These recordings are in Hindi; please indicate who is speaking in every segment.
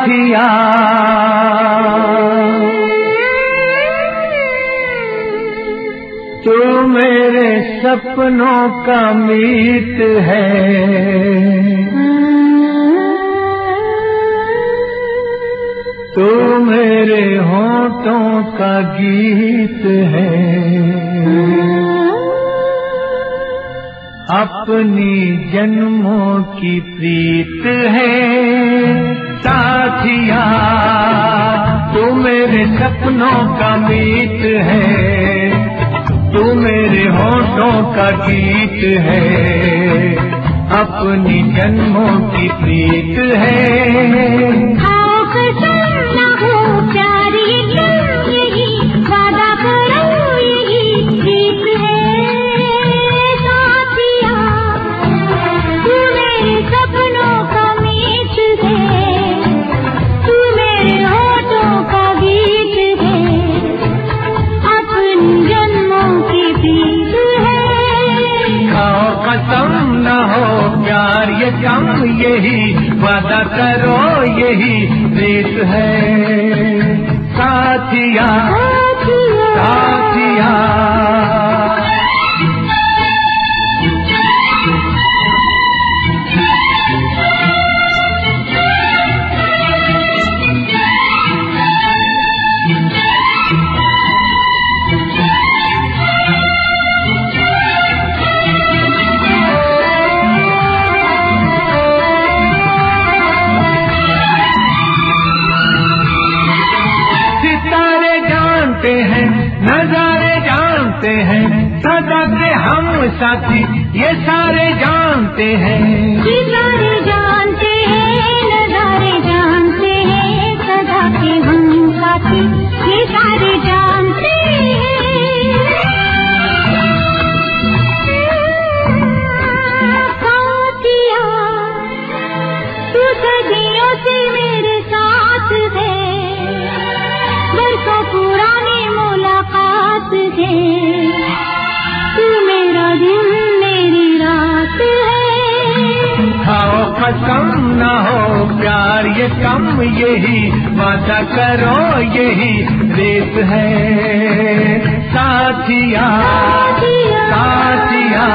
Speaker 1: साथिया तू मेरे सपनों का मीत है, तू मेरे होठों का गीत है, अपनी जन्मों की प्रीत है। साथिया तू मेरे सपनों का मीत है, तू मेरे होठों का गीत है, अपनी जन्मों की प्रीत है। कम यही वादा करो, यही रेत है। साथिया साथिया नजारे जानते हैं, सदा के हम साथी ये सारे जानते हैं।
Speaker 2: सितारे जानते हैं, नजारे जानते हैं, सदा के हम साथी ये सारे जानते हैं। साथिया तू सदियों से मेरे साथ है, बरसों पुरानी मुलाकात है, तू मेरा दिन मेरी रात है।
Speaker 1: खाओ कसम न हो प्यार ये कम, यही वादा करो, यही रेत है। साथिया साथिया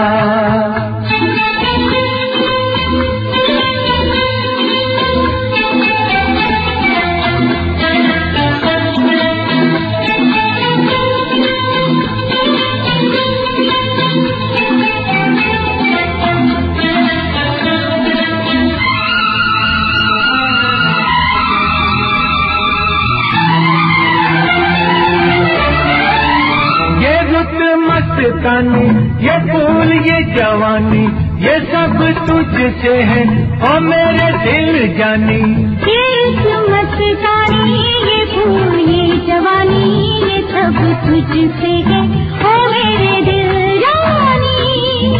Speaker 1: मस्तानी ये फूल ये जवानी ये सब तुझसे है ओ मेरे दिल जानी।
Speaker 2: ये मस्तानी ये फूल ये जवानी ये सब तुझसे है ओ मेरे दिल जानी।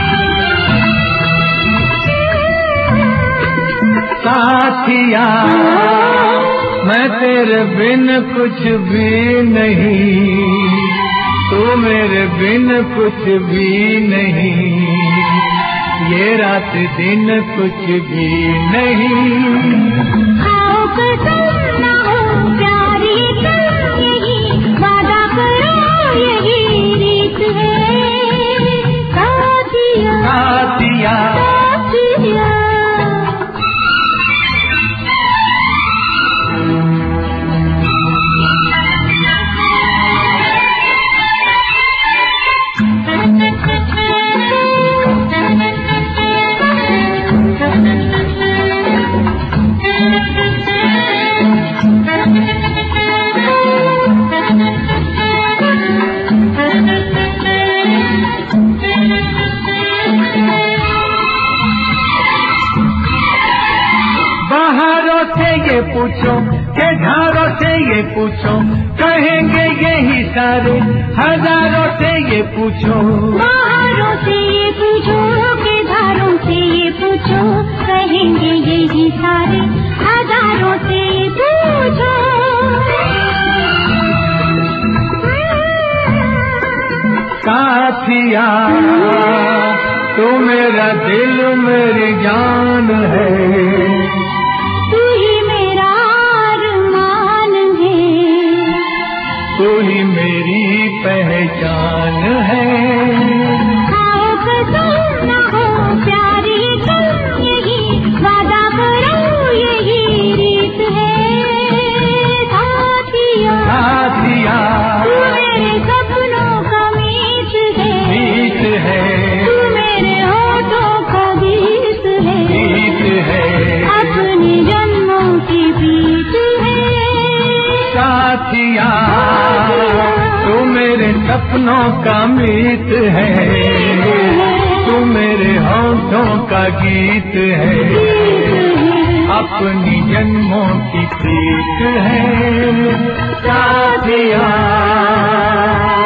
Speaker 1: साथिया मैं तेरे बिन कुछ भी नहीं, तू मेरे बिन कुछ भी नहीं, ये रात दिन कुछ भी नहीं।
Speaker 2: आओ कसम न हो प्यार ये कम, यही वादा करो, यही रीत है। साथिया
Speaker 1: साथिया
Speaker 2: साथिया
Speaker 1: पूछो के घरों से ये पूछो, कहेंगे यही सारे हजारों से ये पूछो।
Speaker 2: बाहरों से ये पूछो के घरों से ये पूछो, कहेंगे यही सारे हजारों से ये पूछो।
Speaker 1: साथिया तू मेरा दिल मेरी जान है,
Speaker 2: तू ही मेरा
Speaker 1: तू ही मेरी पहचान है।
Speaker 2: आओ कसम न हो प्यारी तुम, यही वादा करो यही रीत है। साथिया
Speaker 1: साथिया
Speaker 2: तू मेरे सपनों का मीत है,
Speaker 1: गीत है,
Speaker 2: तू मेरे होठों का गीत है,
Speaker 1: गीत है,
Speaker 2: अपने जन्मों की प्रीत है।
Speaker 1: साथिया तू मेरे सपनों का मीत है, तू मेरे होठों का गीत है, अपनी जन्मों की प्रीत है। साथिया